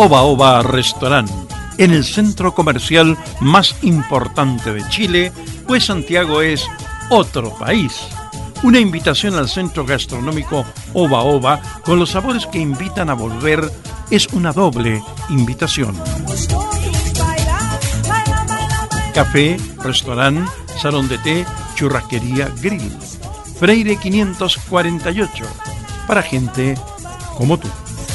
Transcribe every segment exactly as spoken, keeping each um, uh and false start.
Oba Oba Restaurant, en el centro comercial más importante de Chile, pues Santiago es otro país. Una invitación al centro gastronómico Oba Oba, con los sabores que invitan a volver, es una doble invitación. Café, restaurante, salón de té, churrasquería, grill. Freire quinientos cuarenta y ocho, para gente como tú.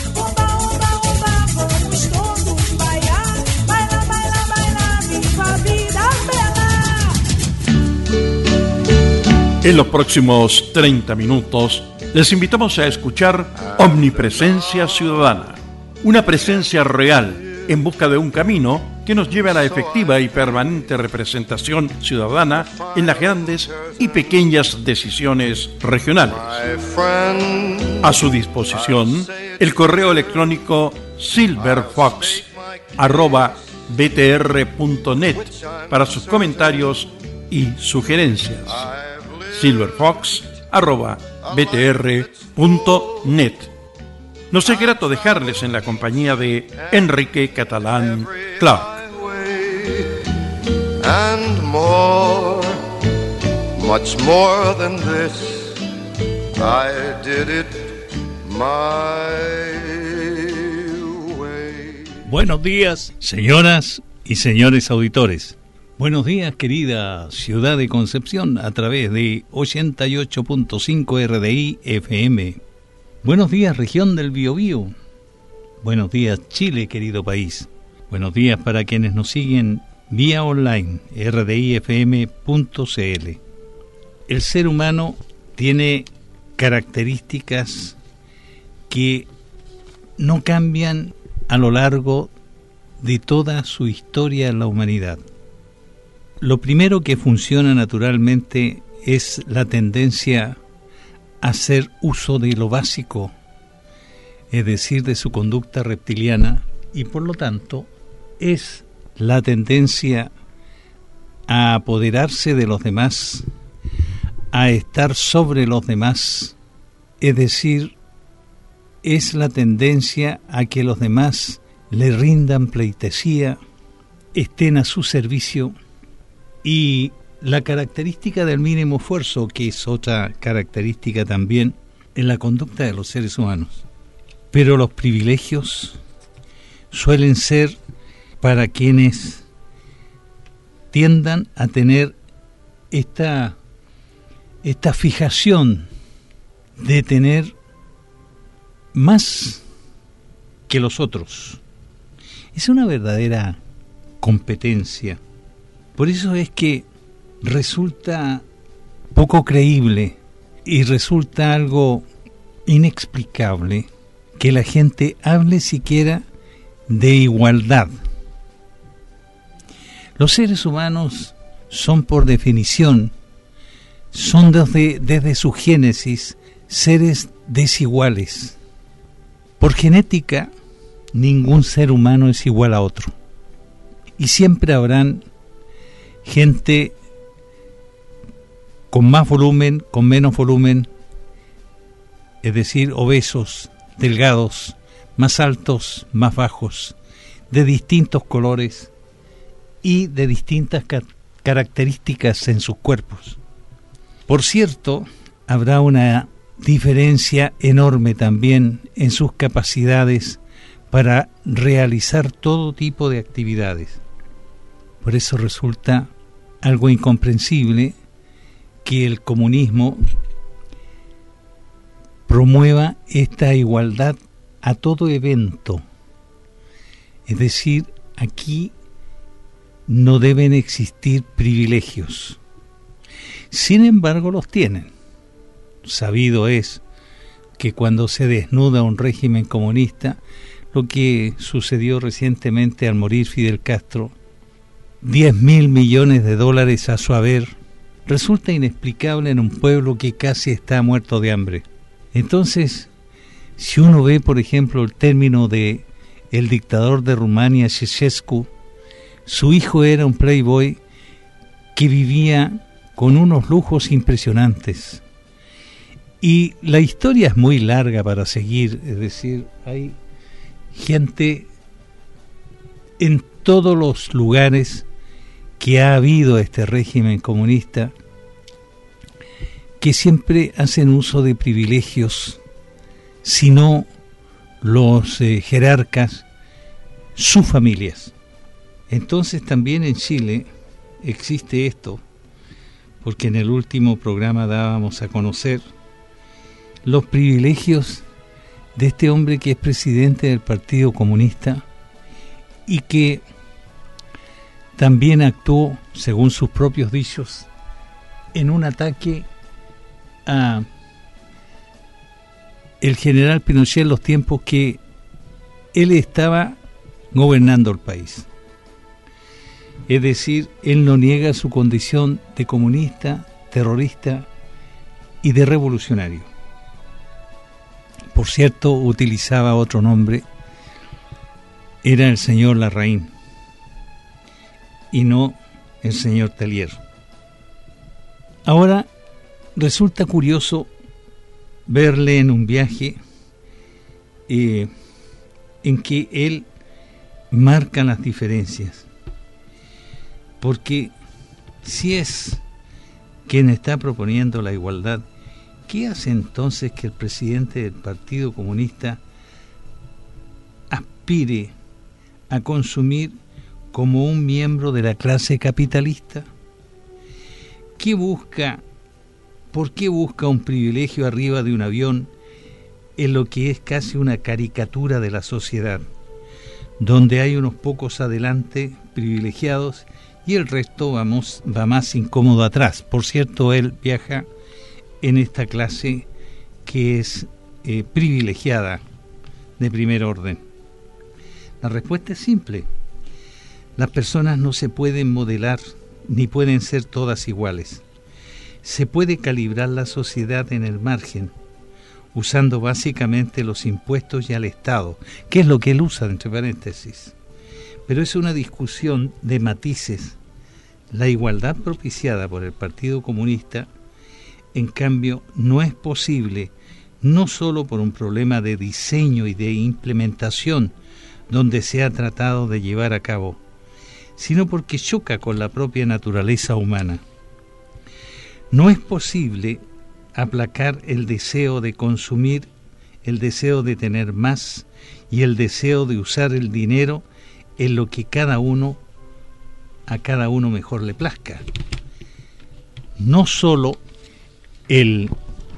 En los próximos treinta minutos les invitamos a escuchar Omnipresencia Ciudadana, una presencia real en busca de un camino que nos lleve a la efectiva y permanente representación ciudadana en las grandes y pequeñas decisiones regionales. A su disposición, el correo electrónico silverfox arroba b t r punto net para sus comentarios y sugerencias. silverfox arroba b t r punto net. Nos es grato dejarles en la compañía de Enrique Catalán Clark. And more, much more than this, I did it my way. Buenos días, señoras y señores auditores. Buenos días, querida ciudad de Concepción, a través de ochenta y ocho punto cinco R D I F M. Buenos días, región del Biobío. Buenos días, Chile, querido país. Buenos días para quienes nos siguen vía online, r d i f m punto c l. El ser humano tiene características que no cambian a lo largo de toda su historia en la humanidad. Lo primero que funciona naturalmente es la tendencia a hacer uso de lo básico, es decir, de su conducta reptiliana, y por lo tanto es la tendencia a apoderarse de los demás, a estar sobre los demás, es decir, es la tendencia a que los demás le rindan pleitesía, estén a su servicio, y la característica del mínimo esfuerzo, que es otra característica también en la conducta de los seres humanos. Pero los privilegios suelen ser para quienes tiendan a tener esta, esta fijación de tener más que los otros. Es una verdadera competencia. Por eso es que resulta poco creíble y resulta algo inexplicable que la gente hable siquiera de igualdad. Los seres humanos son, por definición, son desde, desde su génesis seres desiguales. Por genética, ningún ser humano es igual a otro. Y siempre habrán gente con más volumen, con menos volumen, es decir, obesos, delgados, más altos, más bajos, de distintos colores y de distintas ca- características en sus cuerpos. Por cierto, habrá una diferencia enorme también en sus capacidades para realizar todo tipo de actividades. Por eso resulta algo incomprensible que el comunismo promueva esta igualdad a todo evento. Es decir, aquí no deben existir privilegios. Sin embargo, los tienen. Sabido es que cuando se desnuda un régimen comunista, lo que sucedió recientemente al morir Fidel Castro, diez mil millones de dólares a su haber, resulta inexplicable en un pueblo que casi está muerto de hambre. Entonces, si uno ve, por ejemplo, el término de el dictador de Rumania, Ceausescu, su hijo era un playboy que vivía con unos lujos impresionantes. Y la historia es muy larga para seguir, es decir, hay gente en todos los lugares que ha habido este régimen comunista, que siempre hacen uso de privilegios, sino los eh, jerarcas, sus familias. Entonces también en Chile existe esto, porque en el último programa dábamos a conocer los privilegios de este hombre que es presidente del Partido Comunista y que también actuó, según sus propios dichos, en un ataque a el general Pinochet en los tiempos que él estaba gobernando el país. Es decir, él no niega su condición de comunista, terrorista y de revolucionario. Por cierto, utilizaba otro nombre, era el señor Larraín y no el señor Tellier. Ahora resulta curioso verle en un viaje eh, en que él marca las diferencias, porque si es quien está proponiendo la igualdad, ¿qué hace entonces que el presidente del Partido Comunista aspire a consumir como un miembro de la clase capitalista? ¿Qué busca? ¿Por qué busca un privilegio arriba de un avión en lo que es casi una caricatura de la sociedad, donde hay unos pocos adelante privilegiados y el resto vamos, va más incómodo atrás? Por cierto, él viaja en esta clase que es eh, privilegiada de primer orden. La respuesta es simple: las personas no se pueden modelar ni pueden ser todas iguales. Se puede calibrar la sociedad en el margen, usando básicamente los impuestos y al Estado, que es lo que él usa, entre paréntesis. Pero es una discusión de matices. La igualdad propiciada por el Partido Comunista, en cambio, no es posible, no solo por un problema de diseño y de implementación, donde se ha tratado de llevar a cabo, sino porque choca con la propia naturaleza humana. No es posible aplacar el deseo de consumir, el deseo de tener más y el deseo de usar el dinero en lo que cada uno, a cada uno mejor le plazca. No solo el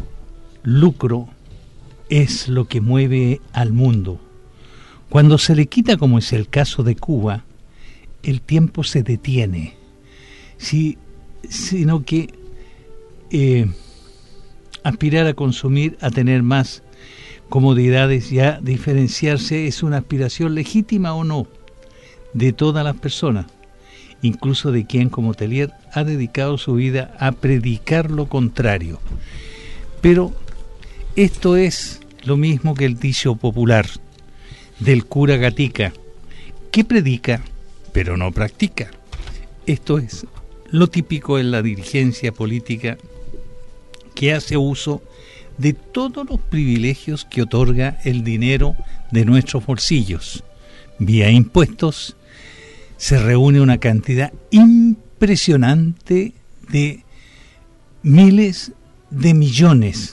lucro es lo que mueve al mundo. Cuando se le quita, como es el caso de Cuba, el tiempo se detiene, sí, sino que eh, aspirar a consumir, a tener más comodidades y a diferenciarse es una aspiración legítima o no de todas las personas, incluso de quien, como Tellier, ha dedicado su vida a predicar lo contrario. Pero esto es lo mismo que el dicho popular del cura Gatica, que predica pero no practica. Esto es lo típico en la dirigencia política, que hace uso de todos los privilegios que otorga el dinero de nuestros bolsillos. Vía impuestos se reúne una cantidad impresionante de miles de millones,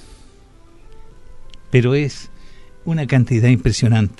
pero es una cantidad impresionante.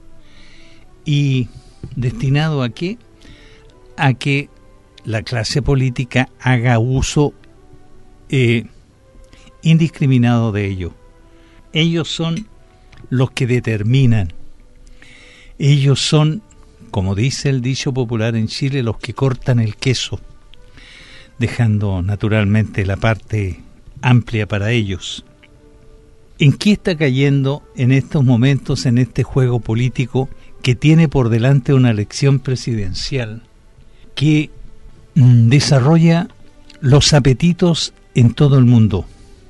¿Y destinado a qué? A que la clase política haga uso eh, indiscriminado de ello. Ellos son los que determinan. Ellos son, como dice el dicho popular en Chile, los que cortan el queso, dejando naturalmente la parte amplia para ellos. ¿En qué está cayendo en estos momentos, en este juego político que tiene por delante una elección presidencial que mm, desarrolla los apetitos en todo el mundo?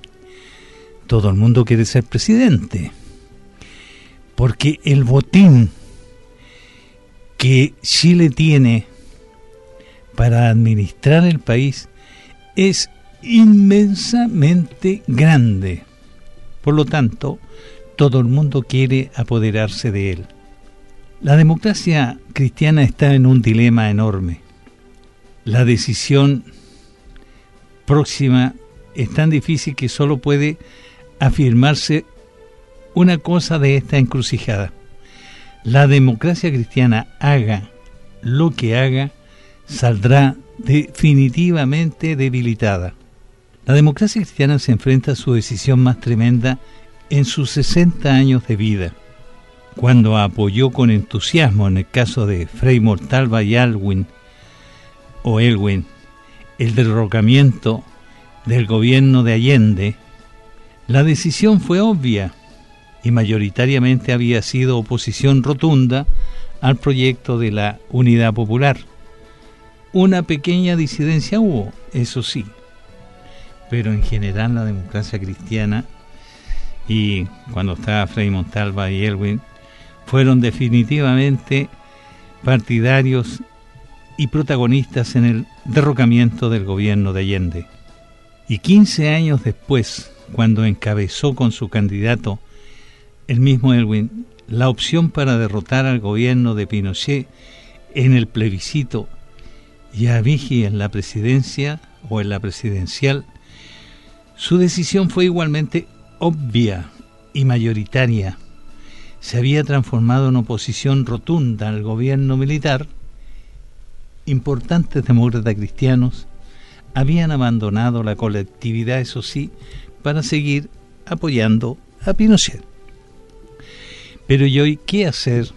Todo el mundo quiere ser presidente, porque el botín que Chile tiene para administrar el país es inmensamente grande. Por lo tanto, todo el mundo quiere apoderarse de él. La democracia cristiana está en un dilema enorme. La decisión próxima es tan difícil que solo puede afirmarse una cosa de esta encrucijada. La democracia cristiana, haga lo que haga, saldrá definitivamente debilitada. La democracia cristiana se enfrenta a su decisión más tremenda en sus sesenta años de vida, cuando apoyó con entusiasmo, en el caso de Frei Montalva y Aylwin, o Aylwin, el derrocamiento del gobierno de Allende. La decisión fue obvia y mayoritariamente había sido oposición rotunda al proyecto de la Unidad Popular. Una pequeña disidencia hubo, eso sí, pero en general la democracia cristiana, y cuando estaba Frei Montalva y Aylwin, fueron definitivamente partidarios y protagonistas en el derrocamiento del gobierno de Allende. Y quince años después, cuando encabezó con su candidato, el mismo Aylwin, la opción para derrotar al gobierno de Pinochet en el plebiscito y a Vigí en la presidencia o en la presidencial, su decisión fue igualmente obvia y mayoritaria. Se había transformado en oposición rotunda al gobierno militar. Importantes demócratas cristianos habían abandonado la colectividad, eso sí, para seguir apoyando a Pinochet. Pero ¿y hoy qué hacer?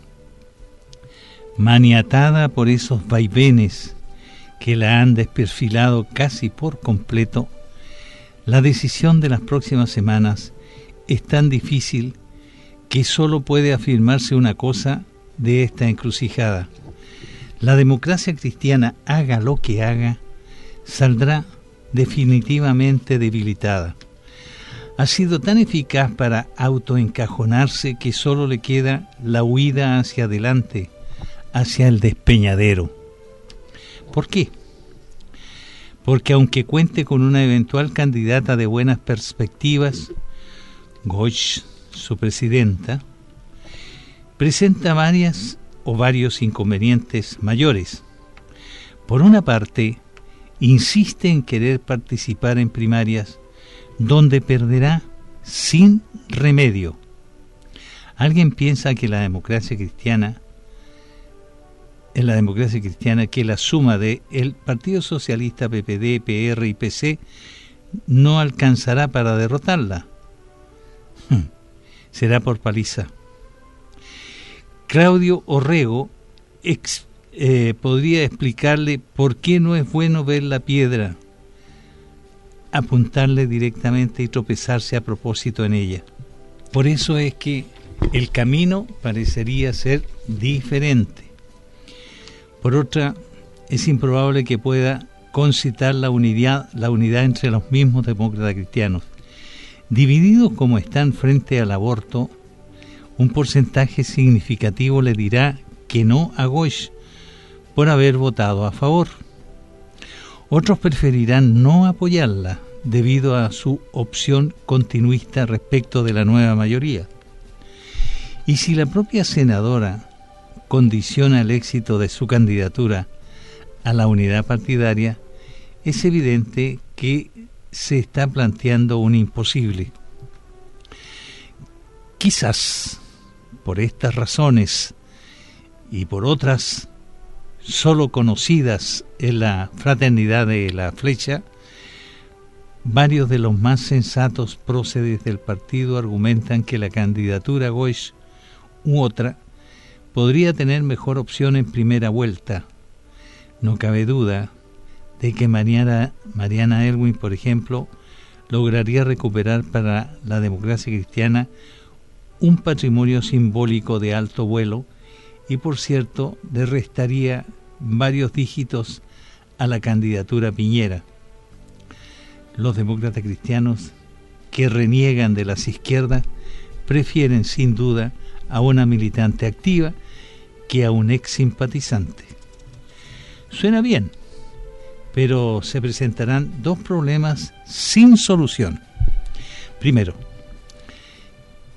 Maniatada por esos vaivenes que la han desperfilado casi por completo, la decisión de las próximas semanas es tan difícil que solo puede afirmarse una cosa de esta encrucijada. La democracia cristiana, haga lo que haga, saldrá definitivamente debilitada. Ha sido tan eficaz para autoencajonarse que solo le queda la huida hacia adelante, hacia el despeñadero. ¿Por qué? Porque aunque cuente con una eventual candidata de buenas perspectivas, Goich, su presidenta, presenta varias o varios inconvenientes mayores. Por una parte, insiste en querer participar en primarias donde perderá sin remedio. ¿Alguien piensa que la democracia cristiana, en la democracia cristiana, que la suma de el Partido Socialista, P P D, P R y P C no alcanzará para derrotarla? Hmm. Será por paliza. Claudio Orrego ex, eh, podría explicarle por qué no es bueno ver la piedra, apuntarle directamente y tropezarse a propósito en ella. Por eso es que el camino parecería ser diferente. Por otra, es improbable que pueda concitar la unidad, la unidad entre los mismos demócratas cristianos. Divididos como están frente al aborto, un porcentaje significativo le dirá que no a Goich por haber votado a favor. Otros preferirán no apoyarla debido a su opción continuista respecto de la nueva mayoría. Y si la propia senadora condiciona el éxito de su candidatura a la unidad partidaria, es evidente que se está planteando un imposible. Quizás por estas razones y por otras solo conocidas en la fraternidad de la Flecha, varios de los más sensatos próceres del partido argumentan que la candidatura Goich u otra podría tener mejor opción en primera vuelta. No cabe duda de que Mariana, Mariana Aylwin, por ejemplo, lograría recuperar para la democracia cristiana un patrimonio simbólico de alto vuelo y, por cierto, le restaría varios dígitos a la candidatura Piñera. Los demócratas cristianos que reniegan de las izquierdas prefieren sin duda a una militante activa que a un ex simpatizante. Suena bien, pero se presentarán dos problemas sin solución. Primero,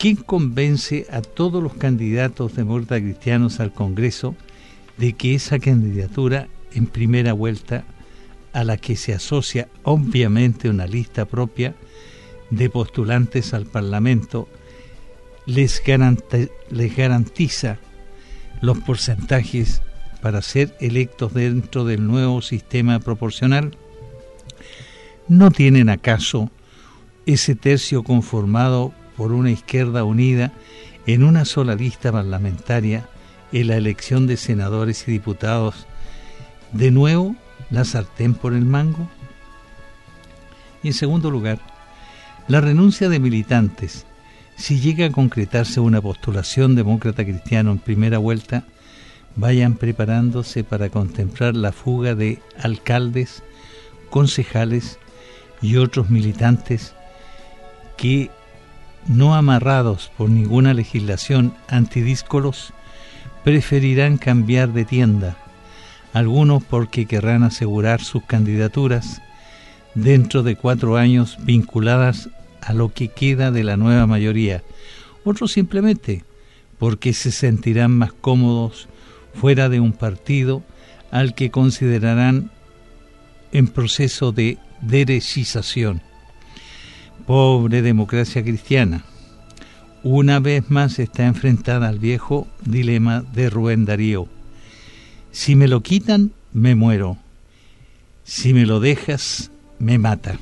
¿quién convence a todos los candidatos demócratas cristianos al Congreso de que esa candidatura en primera vuelta, a la que se asocia obviamente una lista propia de postulantes al Parlamento, les, garanti- les garantiza los porcentajes para ser electos dentro del nuevo sistema proporcional? ¿No tienen acaso ese tercio conformado por una izquierda unida en una sola lista parlamentaria en la elección de senadores y diputados de nuevo la sartén por el mango? Y en segundo lugar, la renuncia de militantes, si llega a concretarse una postulación demócrata cristiano en primera vuelta, vayan preparándose para contemplar la fuga de alcaldes, concejales y otros militantes que, no amarrados por ninguna legislación antidíscolos, preferirán cambiar de tienda, algunos porque querrán asegurar sus candidaturas dentro de cuatro años vinculadas a lo que queda de la nueva mayoría, otros simplemente porque se sentirán más cómodos fuera de un partido al que considerarán en proceso de derechización. Pobre democracia cristiana, una vez más está enfrentada al viejo dilema de Rubén Darío: si me lo quitan, me muero; si me lo dejas, me mata.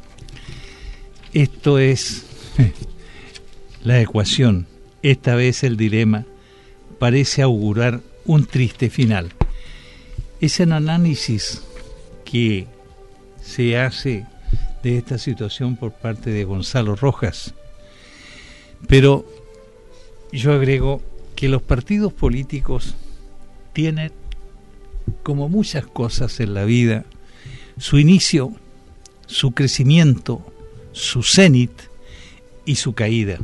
Esto es la ecuación. Esta vez el dilema parece augurar un triste final. Es el análisis que se hace de esta situación por parte de Gonzalo Rojas. Pero yo agrego que los partidos políticos tienen, como muchas cosas en la vida, su inicio, su crecimiento, su cenit y su caída.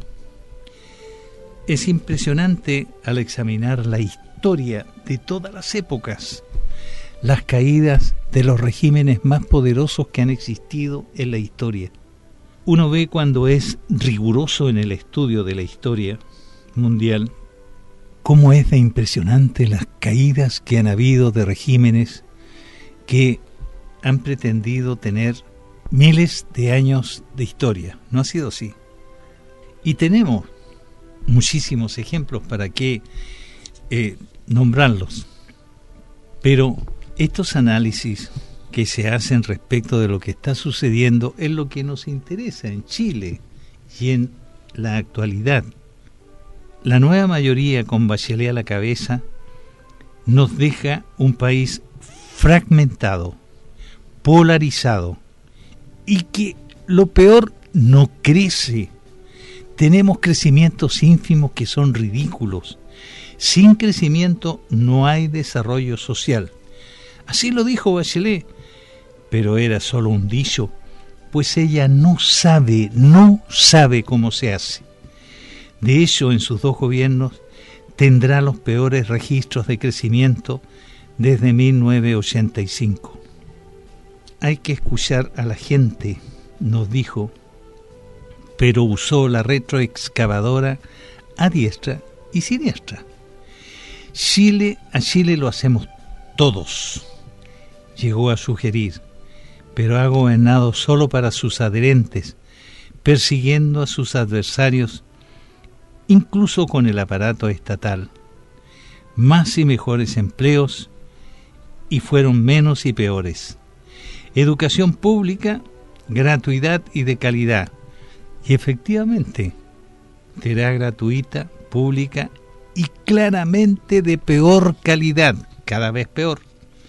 Es impresionante al examinar la historia de todas las épocas, las caídas de los regímenes más poderosos que han existido en la historia. Uno ve, cuando es riguroso en el estudio de la historia mundial, cómo es de impresionante las caídas que han habido de regímenes que han pretendido tener miles de años de historia. No ha sido así. Y tenemos muchísimos ejemplos para que eh, nombrarlos. Pero estos análisis que se hacen respecto de lo que está sucediendo es lo que nos interesa en Chile y en la actualidad. La nueva mayoría, con Bachelet a la cabeza, nos deja un país fragmentado, polarizado, y que, lo peor, no crece. Tenemos crecimientos ínfimos que son ridículos. Sin crecimiento no hay desarrollo social. Así lo dijo Bachelet, pero era solo un dicho, pues ella no sabe, no sabe cómo se hace. De hecho, en sus dos gobiernos tendrá los peores registros de crecimiento desde mil novecientos ochenta y cinco. Hay que escuchar a la gente, nos dijo, pero usó la retroexcavadora a diestra y siniestra. Chile, a Chile lo hacemos todos, llegó a sugerir, pero ha gobernado solo para sus adherentes, persiguiendo a sus adversarios, incluso con el aparato estatal. Más y mejores empleos, y fueron menos y peores. Educación pública, gratuidad y de calidad. Y efectivamente, será gratuita, pública y claramente de peor calidad, cada vez peor.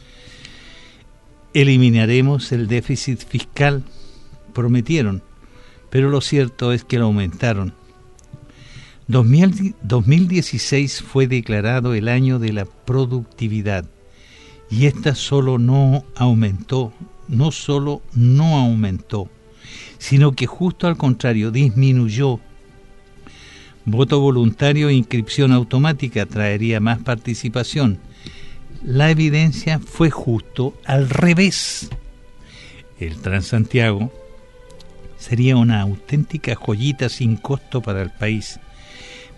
Eliminaremos el déficit fiscal, prometieron, pero lo cierto es que lo aumentaron. dos mil dieciséis fue declarado el año de la productividad, y esta solo no aumentó, no solo no aumentó, sino que justo al contrario, disminuyó. Voto voluntario e inscripción automática traería más participación. La evidencia fue justo al revés. El Transantiago sería una auténtica joyita sin costo para el país,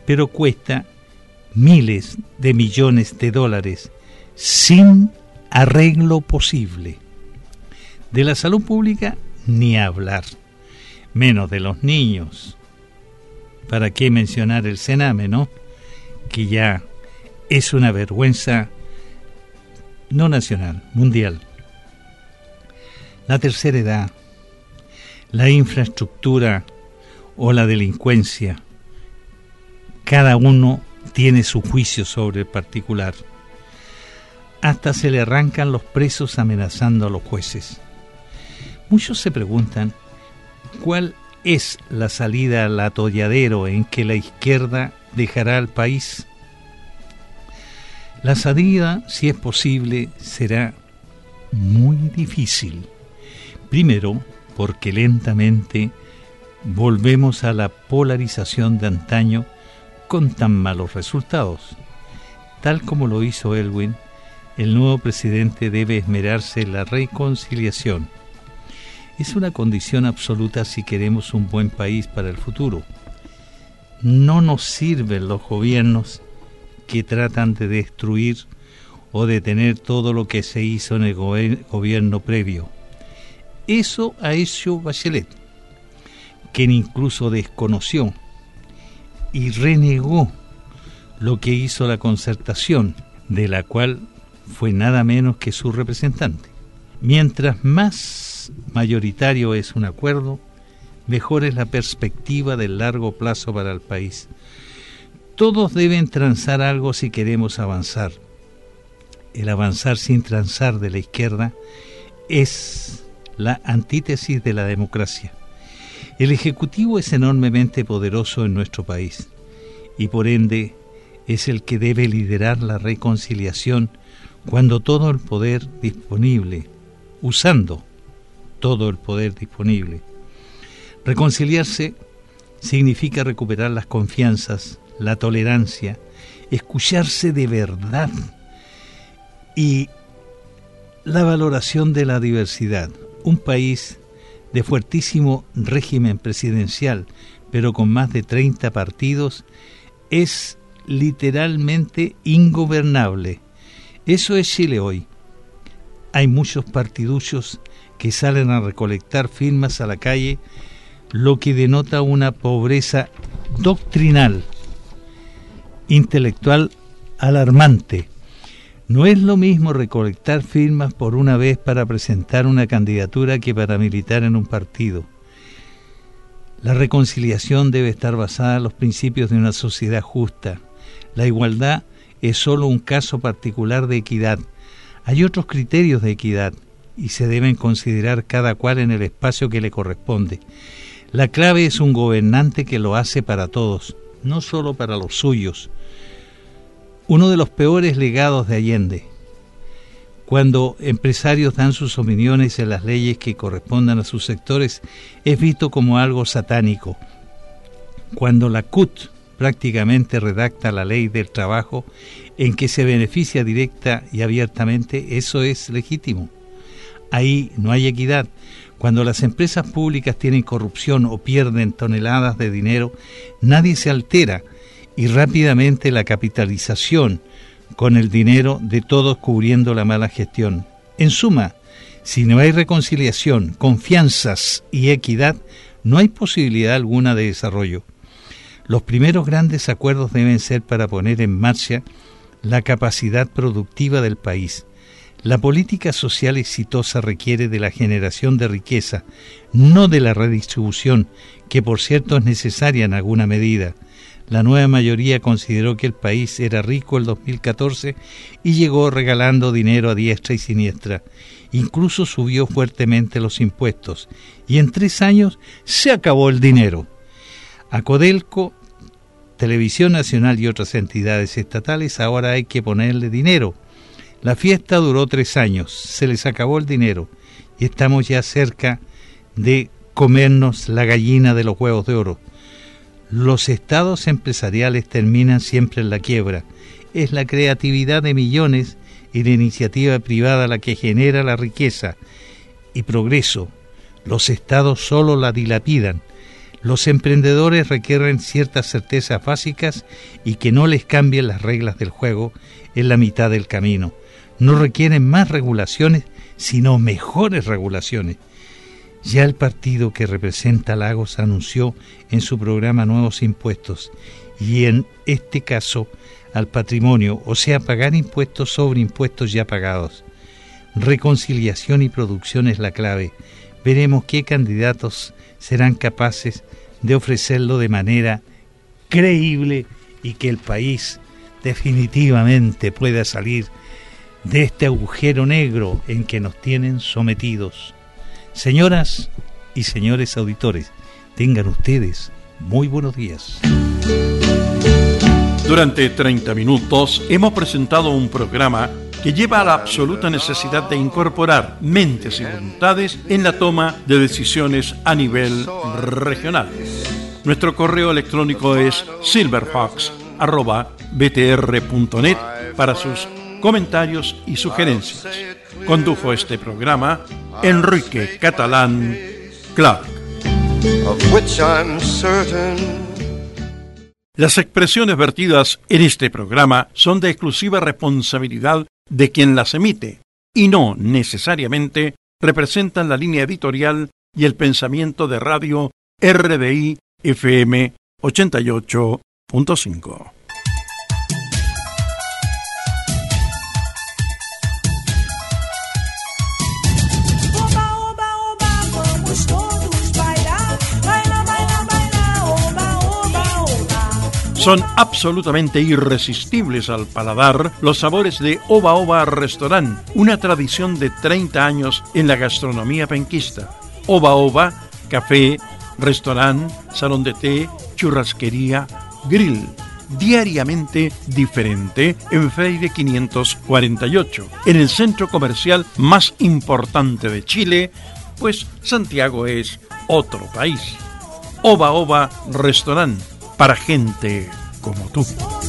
pero cuesta miles de millones de dólares sin arreglo posible. De la salud pública ni hablar, menos de los niños. ¿Para qué mencionar el Sename, no? Que ya es una vergüenza no nacional, mundial. La tercera edad, la infraestructura o la delincuencia, cada uno tiene su juicio sobre el particular. Hasta se le arrancan los presos amenazando a los jueces. Muchos se preguntan cuál es la salida al atolladero en que la izquierda dejará al país. La salida, si es posible, será muy difícil. Primero, porque lentamente volvemos a la polarización de antaño con tan malos resultados. Tal como lo hizo Elwin, el nuevo presidente debe esmerarse en la reconciliación. Es una condición absoluta si queremos un buen país para el futuro. No nos sirven los gobiernos que tratan de destruir o detener todo lo que se hizo en el go- gobierno previo. Eso ha hecho Bachelet, quien incluso desconoció y renegó lo que hizo la Concertación, de la cual fue nada menos que su representante. Mientras más mayoritario es un acuerdo, mejor es la perspectiva del largo plazo para el país. Todos deben transar algo si queremos avanzar. El avanzar sin transar de la izquierda es la antítesis de la democracia. El Ejecutivo es enormemente poderoso en nuestro país y por ende es el que debe liderar la reconciliación cuando todo el poder disponible, usando todo el poder disponible. Reconciliarse significa recuperar las confianzas, la tolerancia, escucharse de verdad y la valoración de la diversidad. Un país de fuertísimo régimen presidencial, pero con más de treinta partidos, es literalmente ingobernable. Eso es Chile hoy. Hay muchos partiduchos que salen a recolectar firmas a la calle, lo que denota una pobreza doctrinal, intelectual alarmante. No es lo mismo recolectar firmas por una vez para presentar una candidatura que para militar en un partido. La reconciliación debe estar basada en los principios de una sociedad justa. La igualdad es solo un caso particular de equidad. Hay otros criterios de equidad y se deben considerar cada cual en el espacio que le corresponde. La clave es un gobernante que lo hace para todos, no solo para los suyos. Uno de los peores legados de Allende, cuando empresarios dan sus opiniones en las leyes que correspondan a sus sectores, es visto como algo satánico. Cuando la C U T prácticamente redacta la ley del trabajo en que se beneficia directa y abiertamente, eso es legítimo. Ahí no hay equidad. Cuando las empresas públicas tienen corrupción o pierden toneladas de dinero, nadie se altera y rápidamente la capitalización con el dinero de todos cubriendo la mala gestión. En suma, si no hay reconciliación, confianzas y equidad, no hay posibilidad alguna de desarrollo. Los primeros grandes acuerdos deben ser para poner en marcha la capacidad productiva del país. La política social exitosa requiere de la generación de riqueza, no de la redistribución, que por cierto es necesaria en alguna medida. La nueva mayoría consideró que el país era rico el dos mil catorce y llegó regalando dinero a diestra y siniestra. Incluso subió fuertemente los impuestos y en tres años se acabó el dinero. A Codelco, Televisión Nacional y otras entidades estatales ahora hay que ponerle dinero. La fiesta duró tres años, se les acabó el dinero y estamos ya cerca de comernos la gallina de los huevos de oro. Los estados empresariales terminan siempre en la quiebra. Es la creatividad de millones y la iniciativa privada la que genera la riqueza y progreso. Los estados solo la dilapidan. Los emprendedores requieren ciertas certezas básicas y que no les cambien las reglas del juego en la mitad del camino. No requieren más regulaciones, sino mejores regulaciones. Ya el partido que representa a Lagos anunció en su programa nuevos impuestos y en este caso al patrimonio, o sea, pagar impuestos sobre impuestos ya pagados. Reconciliación y producción es la clave. Veremos qué candidatos serán capaces de ofrecerlo de manera creíble y que el país definitivamente pueda salir de este agujero negro en que nos tienen sometidos. Señoras y señores auditores, tengan ustedes muy buenos días. Durante treinta minutos hemos presentado un programa que lleva a la absoluta necesidad de incorporar mentes y voluntades en la toma de decisiones a nivel regional. Nuestro correo electrónico es silverfox arroba b t r punto net para sus comentarios y sugerencias. Condujo este programa Enrique Catalán Clark. Of which I'm certain. Las expresiones vertidas en este programa son de exclusiva responsabilidad de quien las emite y no necesariamente representan la línea editorial y el pensamiento de Radio R D I F M ochenta y ocho punto cinco. Son absolutamente irresistibles al paladar los sabores de Oba Oba Restaurant, una tradición de treinta años en la gastronomía penquista. Oba Oba, café, restaurant, salón de té, churrasquería, grill, diariamente diferente en Freire quinientos cuarenta y ocho, en el centro comercial más importante de Chile, pues Santiago es otro país. Oba Oba Restaurant, para gente como tú.